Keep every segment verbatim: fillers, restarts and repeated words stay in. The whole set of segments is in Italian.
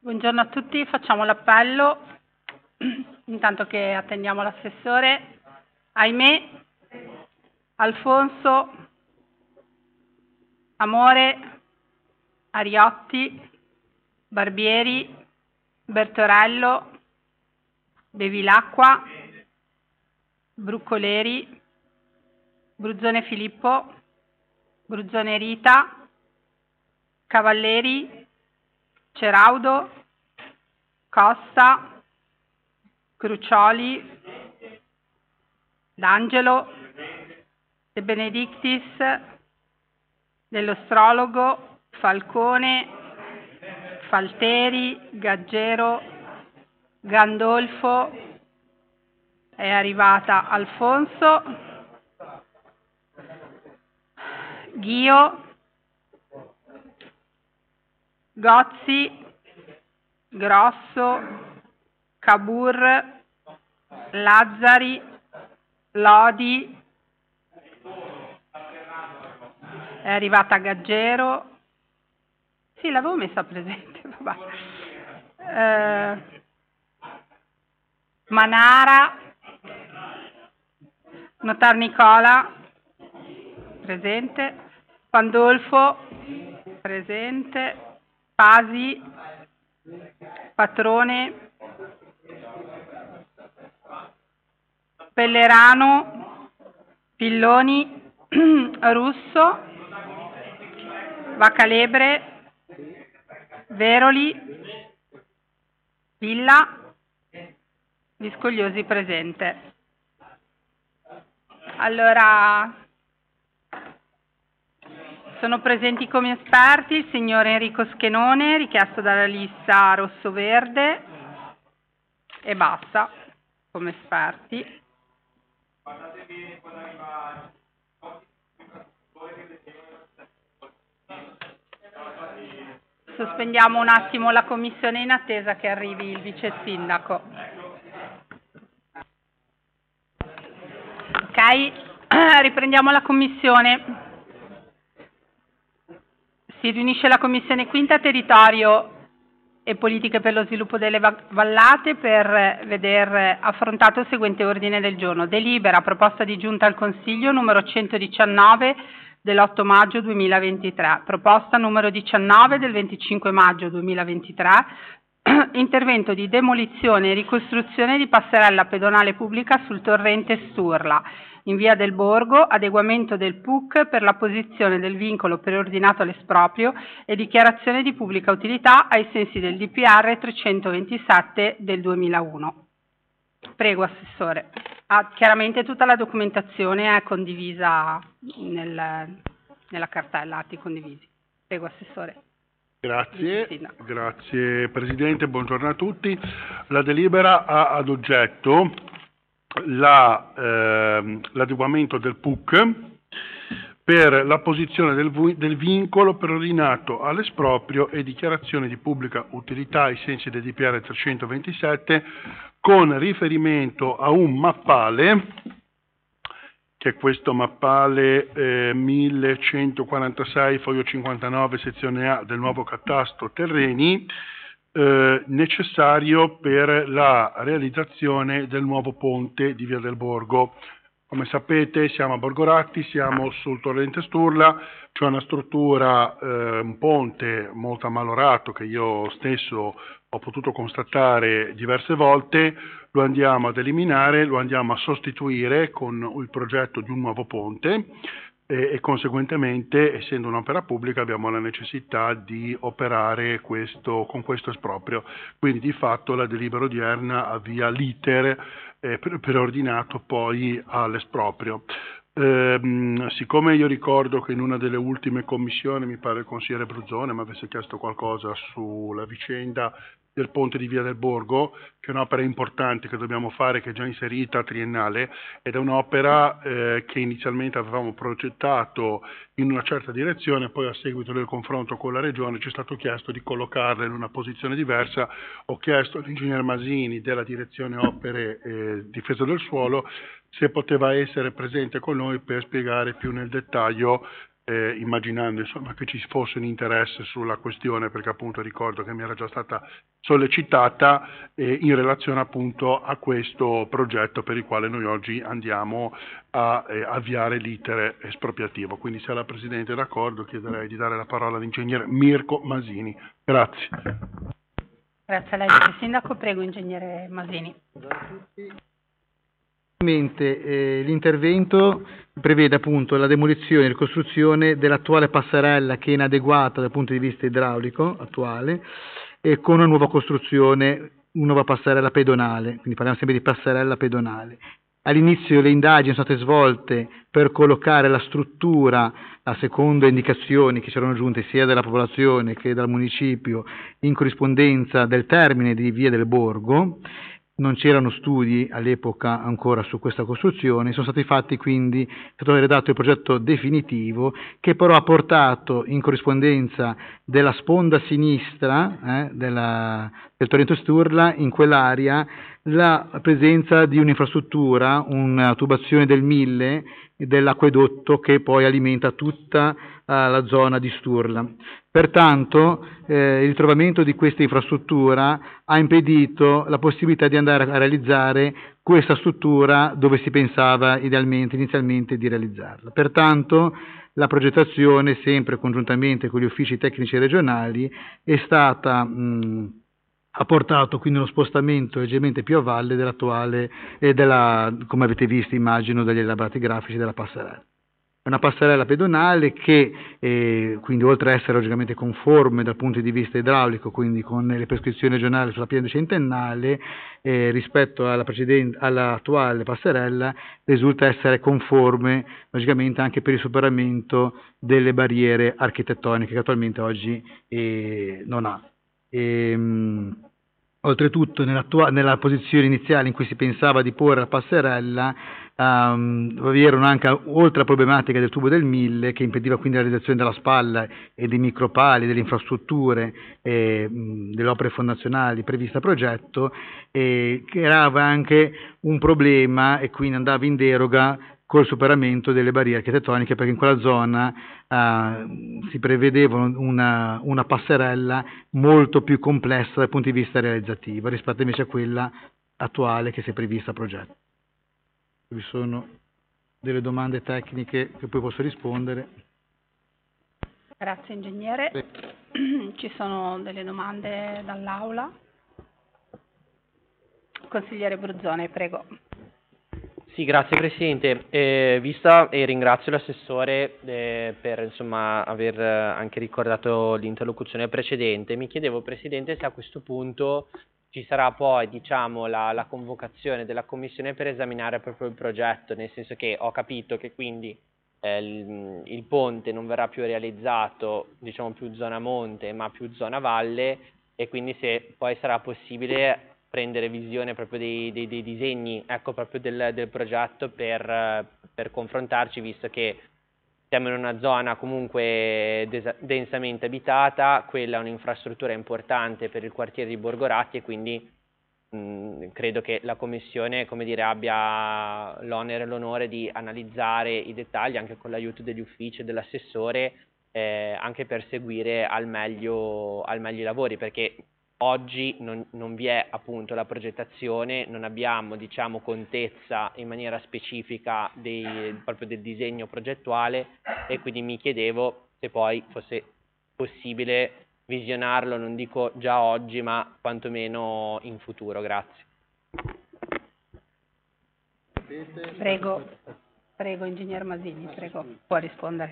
Buongiorno a tutti, facciamo l'appello. Intanto che attendiamo l'assessore. Ahimè, Alfonso, Amore, Ariotti, Barbieri, Bertorello, Bevilacqua, Bruccoleri, Bruzzone Filippo, Bruzzone Rita, Cavalleri, Ceraudo, Costa, Crucioli, D'Angelo, De Benedictis, dell'Ostrologo, Falcone, Falteri, Gaggero, Gandolfo, è arrivata Alfonso, Ghio, Gozzi, Grosso, Cabur, Lazzari, Lodi, è arrivata Gaggero, sì l'avevo messa presente, vabbè. Eh, Manara, Notar Nicola, presente, Pandolfo, presente, Pasi, Patrone, Pellerano, Pilloni, Russo, Vacalebre, Veroli, Villa, Viscogliosi presente. Allora, sono presenti come esperti il signor Enrico Schenone, richiesto dalla lista rosso-verde, e basta, come esperti. Sospendiamo un attimo la commissione in attesa che arrivi il vice sindaco. Ok, riprendiamo la commissione. Si riunisce la commissione quinta territorio e politiche per lo sviluppo delle vallate per veder affrontato il seguente ordine del giorno. Delibera proposta di giunta al Consiglio numero centodiciannove dell'otto maggio duemilaventitré, proposta numero diciannove del venticinque maggio duemilaventitré, intervento di demolizione e ricostruzione di passerella pedonale pubblica sul torrente Sturla, in via del Borgo, adeguamento del P U C per la posizione del vincolo preordinato all'esproprio e dichiarazione di pubblica utilità ai sensi del D P R trecentoventisette del duemilauno. Prego, Assessore. Ah, chiaramente tutta la documentazione è condivisa nel, nella cartella atti condivisi. Prego, Assessore. Grazie, grazie Presidente, buongiorno a tutti. La delibera ha ad oggetto la, eh, l'adeguamento del P U C per la posizione del, del vincolo preordinato all'esproprio e dichiarazione di pubblica utilità ai sensi del D P R trecentoventisette con riferimento a un mappale, che è questo mappale eh, millecentoquarantasei foglio cinquantanove sezione A del nuovo catasto terreni, eh, necessario per la realizzazione del nuovo ponte di Via del Borgo. Come sapete siamo a Borgoratti, siamo sul torrente Sturla, c'è una struttura, eh, un ponte molto ammalorato che io stesso ho potuto constatare diverse volte, lo andiamo ad eliminare, lo andiamo a sostituire con il progetto di un nuovo ponte e, e conseguentemente, essendo un'opera pubblica, abbiamo la necessità di operare questo, con questo esproprio. Quindi di fatto la delibera odierna avvia l'iter eh, preordinato poi all'esproprio. Eh, siccome io ricordo che in una delle ultime commissioni, mi pare il consigliere Bruzzone mi avesse chiesto qualcosa sulla vicenda del ponte di Via del Borgo, che è un'opera importante che dobbiamo fare, che è già inserita triennale, ed è un'opera eh, che inizialmente avevamo progettato in una certa direzione, poi a seguito del confronto con la Regione ci è stato chiesto di collocarla in una posizione diversa. Ho chiesto all'ingegner Masini della direzione opere e difesa del suolo se poteva essere presente con noi per spiegare più nel dettaglio eh, immaginando insomma che ci fosse un interesse sulla questione, perché appunto ricordo che mi era già stata sollecitata eh, in relazione appunto a questo progetto per il quale noi oggi andiamo a eh, avviare l'iter espropriativo. Quindi se la Presidente è d'accordo chiederei di dare la parola all'ingegnere Mirko Masini. Grazie. Grazie a lei, signor Sindaco. Prego, ingegnere Masini. Eh, l'intervento prevede appunto la demolizione e ricostruzione dell'attuale passerella, che è inadeguata dal punto di vista idraulico attuale, e con una nuova costruzione, una nuova passerella pedonale, quindi parliamo sempre di passerella pedonale. All'inizio le indagini sono state svolte per collocare la struttura, a seconda indicazioni che c'erano giunte sia dalla popolazione che dal municipio, in corrispondenza del termine di Via del Borgo. Non c'erano studi all'epoca ancora su questa costruzione, sono stati fatti quindi, è stato redatto il progetto definitivo, che però ha portato in corrispondenza della sponda sinistra eh, della, del torrente Sturla, in quell'area, la presenza di un'infrastruttura, una tubazione del mille dell'acquedotto che poi alimenta tutta uh, la zona di Sturla. Pertanto eh, il ritrovamento di questa infrastruttura ha impedito la possibilità di andare a realizzare questa struttura dove si pensava idealmente, inizialmente di realizzarla. Pertanto la progettazione, sempre congiuntamente con gli uffici tecnici regionali, è stata mh, ha portato quindi uno spostamento leggermente più a valle dell'attuale e della, come avete visto immagino dagli elaborati grafici, della passerella. È una passerella pedonale che eh, quindi, oltre a essere logicamente conforme dal punto di vista idraulico, quindi con le prescrizioni regionali sulla piana decennale, eh, rispetto alla precedente, all'attuale passerella, risulta essere conforme logicamente anche per il superamento delle barriere architettoniche che attualmente oggi eh, non ha. E, mh, oltretutto nella posizione iniziale in cui si pensava di porre la passerella um, vi erano anche, oltre alla problematica del tubo del mille che impediva quindi la realizzazione della spalla e dei micropali, delle infrastrutture e mh, delle opere fondazionali previste a progetto, e creava anche un problema e quindi andava in deroga col superamento delle barriere architettoniche, perché in quella zona uh, si prevedeva una, una passerella molto più complessa dal punto di vista realizzativo rispetto invece a quella attuale che si è prevista a progetto. Vi sono delle domande tecniche che poi posso rispondere. Grazie ingegnere. Sì. Ci sono delle domande dall'aula. Consigliere Bruzzone, prego. Sì, grazie Presidente. Eh, vista e ringrazio l'assessore eh, per insomma aver anche ricordato l'interlocuzione precedente. Mi chiedevo, Presidente, se a questo punto ci sarà poi diciamo la, la convocazione della Commissione per esaminare proprio il progetto, nel senso che ho capito che quindi eh, il, il ponte non verrà più realizzato diciamo più zona monte ma più zona valle, e quindi se poi sarà possibile prendere visione proprio dei, dei, dei disegni, ecco, proprio del, del progetto per, per confrontarci, visto che siamo in una zona comunque des, densamente abitata, quella è un'infrastruttura importante per il quartiere di Borgoratti e quindi mh, credo che la Commissione, come dire, abbia l'onere e l'onore di analizzare i dettagli anche con l'aiuto degli uffici e dell'assessore, eh, anche per seguire al meglio, al meglio i lavori, perché oggi non, non vi è appunto la progettazione, non abbiamo diciamo contezza in maniera specifica dei, proprio del disegno progettuale, e quindi mi chiedevo se poi fosse possibile visionarlo, non dico già oggi ma quantomeno in futuro. Grazie. Prego, prego Ingegner Masini, prego, può rispondere.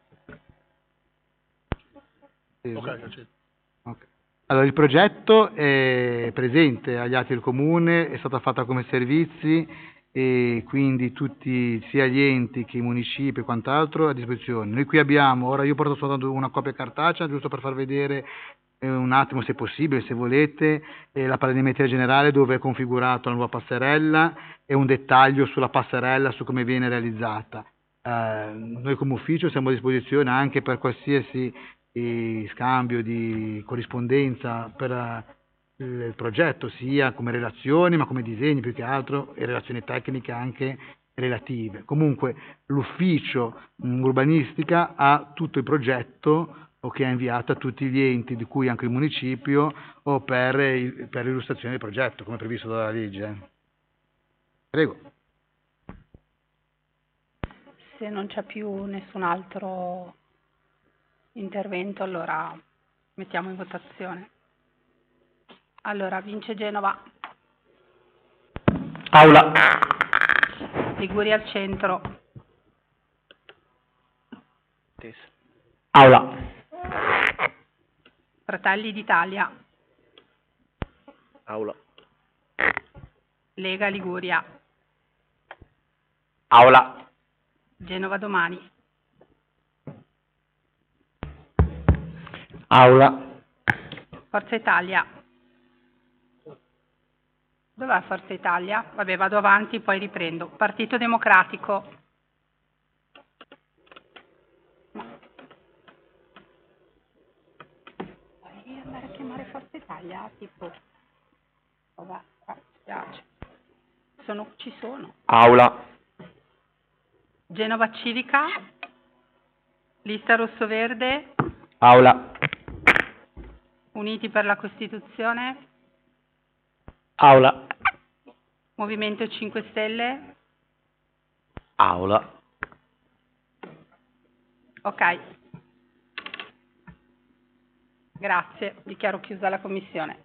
Okay. Okay. Allora, il progetto è presente agli atti del Comune, è stata fatta come servizi e quindi tutti, sia gli enti che i municipi e quant'altro, a disposizione. Noi qui abbiamo, ora io porto soltanto una copia cartacea, giusto per far vedere eh, un attimo, se possibile, se volete, eh, la planimetria generale dove è configurata la nuova passerella e un dettaglio sulla passerella, su come viene realizzata. Eh, noi come ufficio siamo a disposizione anche per qualsiasi di scambio di corrispondenza per uh, il progetto, sia come relazioni ma come disegni più che altro, e relazioni tecniche anche relative. Comunque l'ufficio mh, urbanistica ha tutto il progetto o che ha inviato a tutti gli enti, di cui anche il municipio, o per, il, per l'illustrazione del progetto, come previsto dalla legge. Prego. Se non c'è più nessun altro intervento, allora mettiamo in votazione. Allora, vince Genova. Aula. Liguria al centro. Aula. Fratelli d'Italia. Aula. Lega Liguria. Aula. Genova Domani. Aula. Forza Italia. Dov'è Forza Italia? Vabbè, vado avanti, poi riprendo. Partito Democratico. Vuoi andare a chiamare Forza Italia? Tipo, vabbè, mi spiace. Sono, ci sono. Aula. Genova Civica. Lista Rosso-Verde. Aula. Uniti per la Costituzione. Aula. Movimento cinque Stelle. Aula. Ok. Grazie, dichiaro chiusa la commissione.